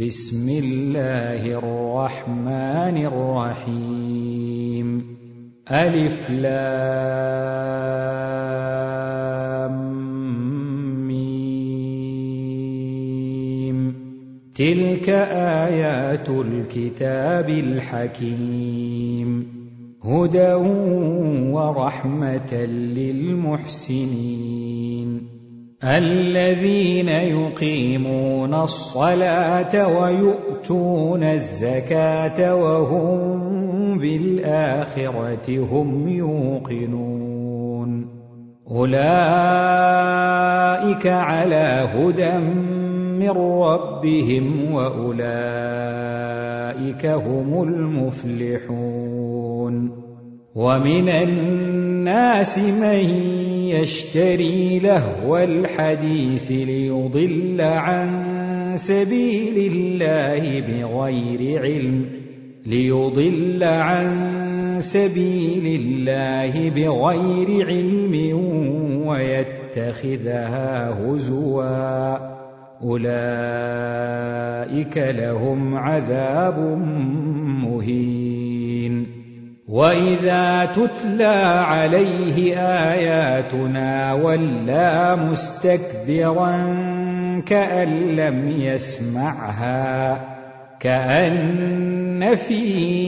بسم الله الرحمن الرحيم ألف لام ميم تلك آيات الكتاب الحكيم هدى ورحمة للمحسنين الذين يقيمون الصلاة ويؤتون الزكاة وهم بالآخرة هم يوقنون أولئك على هدى من ربهم وأولئك هم المفلحون ومن الناس من يشتري لهو الحديث ليضل عن سبيل الله بغير علم ويتخذها هزوا أولئك لهم عذاب مهين وإذا تتلى عليه آياتنا ولى مستكبرا كأن لم يسمعها كأن في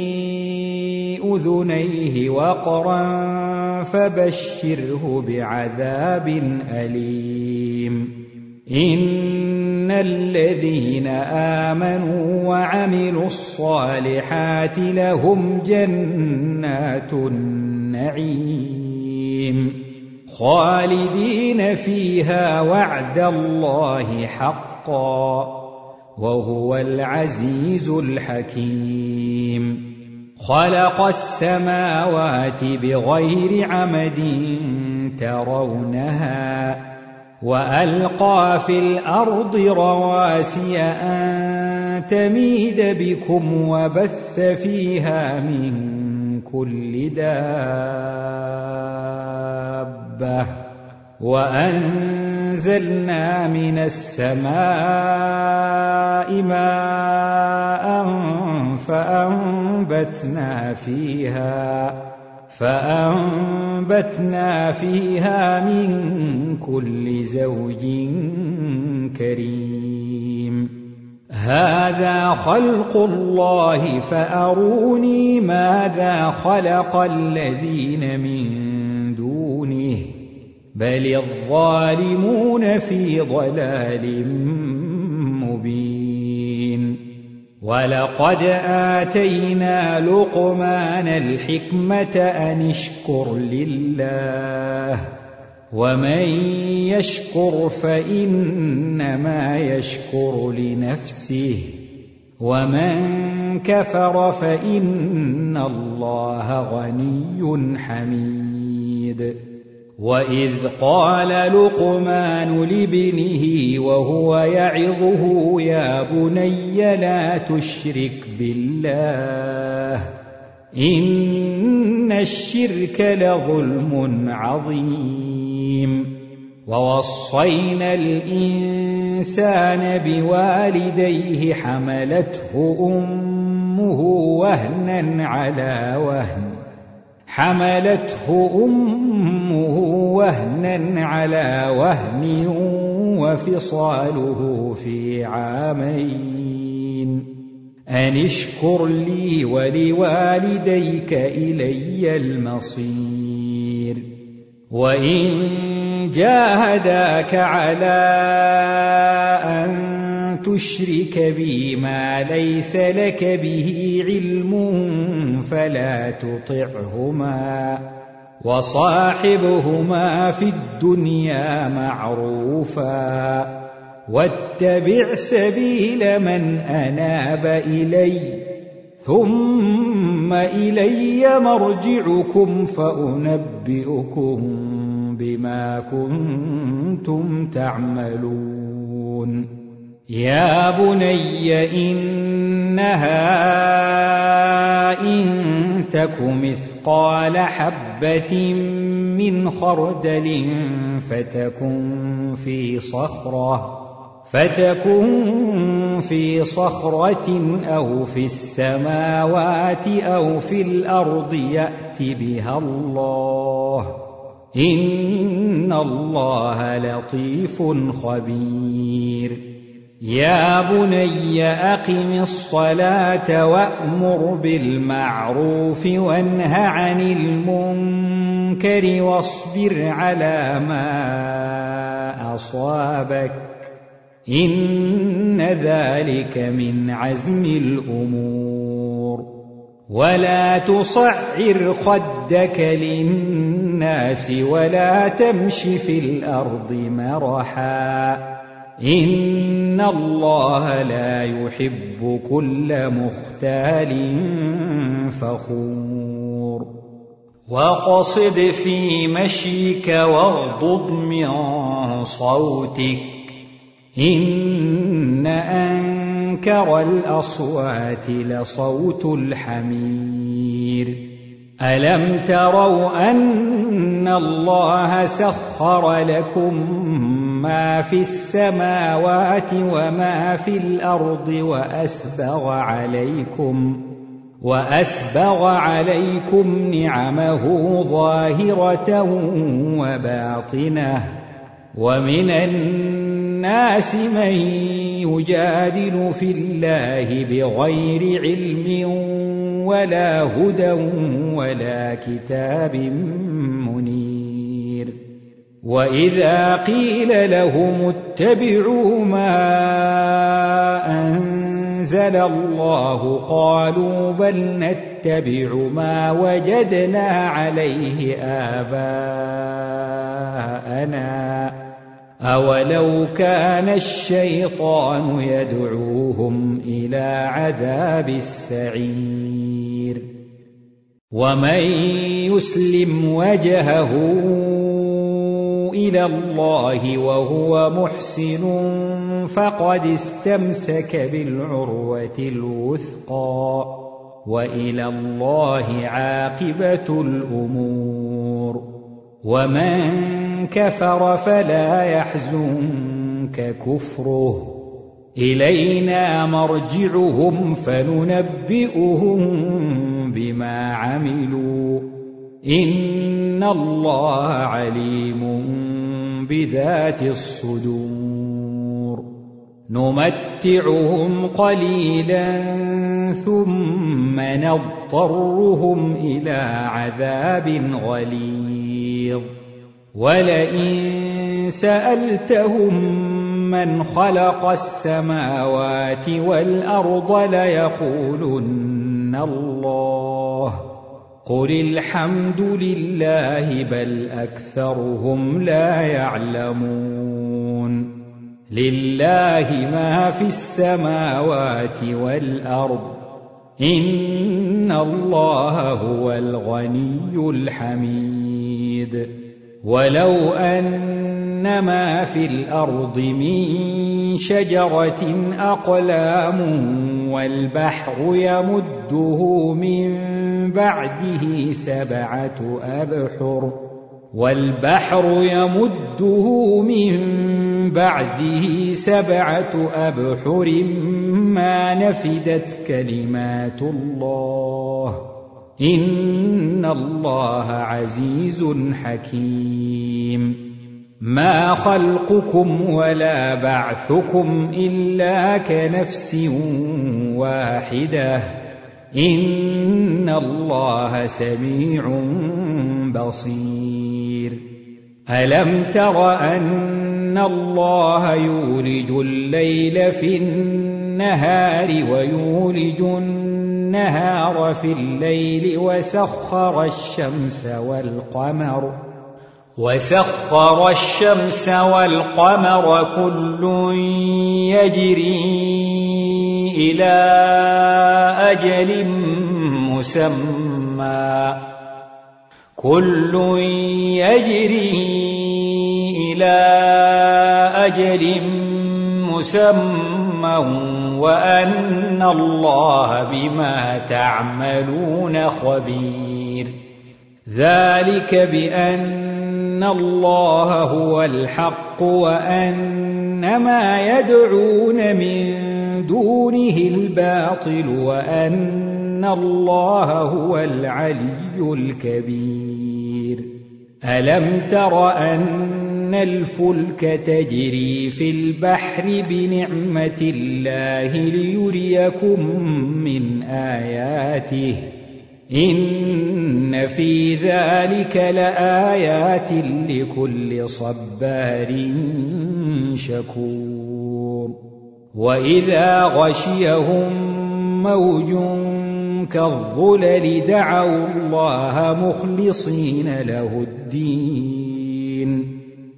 أذنيه وقرا فبشره بعذاب أليم إن الذين آمنوا وعملوا الصالحات لهم جنات النعيم خالدين فيها وعد الله حقا وهو العزيز الحكيم خلق السماوات بغير عمد ترونها وألقى في الأرض رواسي أن تميد بكم وبث فيها من كل دابة وأنزلنا من السماء ماء فأنبتنا فيها من كل زوج كريم هذا خلق الله فأروني ماذا خلق الذين من دونه بل الظالمون في ضلال مبين ولقد آتينا لقمان الحكمة أن اشكر لله ومن يشكر فإنما يشكر لنفسه ومن كفر فإن الله غني حميد وإذ قال لقمان لابنه وهو يعظه يا بني لا تشرك بالله إن الشرك لظلم عظيم ووصينا الإنسان بوالديه حملته أمه وهنا على وهن وفصاله في عامين أن اشكر لي ولوالديك إلي المصير وإن جاهداك على أن تشرك بي ما ليس لك به علم فلا تطعهما وصاحبهما في الدنيا معروفا واتبع سبيل من أناب إلي ثم إلي مرجعكم فأنبئكم بما كنتم تعملون يا بني إنها إن تك مثقال حبة من خردل فتكن فتكن في صخرة أو في السماوات أو في الأرض يأت بها الله إن الله لطيف خبير يا بني أقم الصلاة وأمر بالمعروف وانه عن المنكر واصبر على ما أصابك إن ذلك من عزم الأمور ولا تصعر خدك للناس ولا تمش في الأرض مرحا إن الله لا يحب كل مختال فخور وقصد في مشيك واغضض من صوتك إن أنكر الأصوات لصوت الحمير ألم تروا أن الله سخر لكم ما في السماوات وما في الأرض وأسبغ عليكم نعمه ظاهرة وباطنة ومن الناس من يجادل في الله بغير علم ولا هدى ولا كتاب منير وإذا قيل لهم اتبعوا ما أنزل الله قالوا بل نتبع ما وجدنا عليه آباءنا أولو كان الشيطان يدعوهم إلى عذاب السعير ومن يسلم وجهه إلى الله وهو محسن فقد استمسك بالعروة الوثقى وإلى الله عاقبة الأمور ومن كفر فلا يحزنك كفره إلينا مرجعهم فننبئهم بما عملوا إن الله عليم بذات الصدور نمتعهم قليلا ثم نضطرهم إلى عذاب غليظ ولئن سألتهم من خلق السماوات والأرض ليقولن الله قل الحمد لله بل أكثرهم لا يعلمون لله ما في السماوات والأرض إن الله هو الغني الحميد ولو أن ما في الأرض من شجرة أقلام والبحر يمده من بعده سبعة أبحر ما نفدت كلمات الله إن الله عزيز حكيم ما خلقكم ولا بعثكم إلا كنفس واحدة إن الله سميع بصير ألم تر أن الله يولج الليل في النهار ويولج النهار في الليل وسخر الشمس والقمر كل يجري إلى أجل مسمى وأن الله بما تعملون خبير ذلك بأن الله هو الحق وأن ما يدعون من دونه الباطل وأن الله هو العلي الكبير ألم تر أن الفلك تجري في البحر بنعمة الله ليريكم من آياته إن في ذلك لآيات لكل صبار شكور وإذا غشيهم موج كالظلل دعوا الله مخلصين له الدين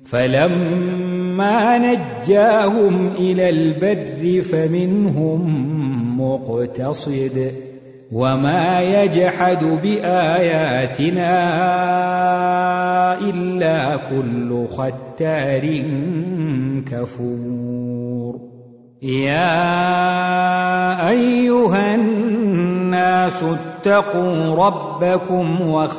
فلما نجاهم إلى البر فمنهم مقتصد وما يجحد بآياتنا إلا كل ختار كفور يا أيها الناس اتقوا ربكم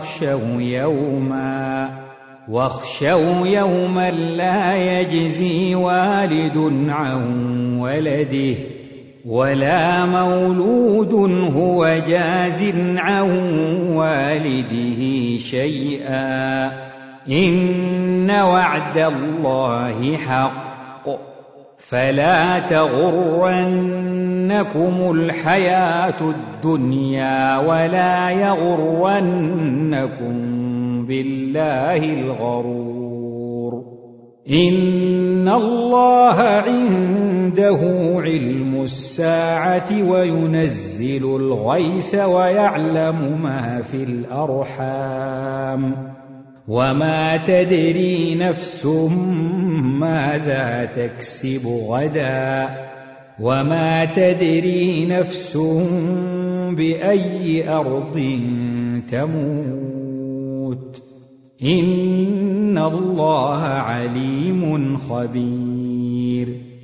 واخشوا يوما لا يجزي والد عن ولده ولا مولود هو جاز عن والده شيئا إن وعد الله حق فلا تغرنكم الحياة الدنيا ولا يغرنكم بالله الغرور إن الله عنده علم الساعة وينزل الغيث ويعلم ما في الأرحام وما تدري نفس ماذا تكسب غدا وما تدري نفس بأي أرض تموت إن الله عليم خبير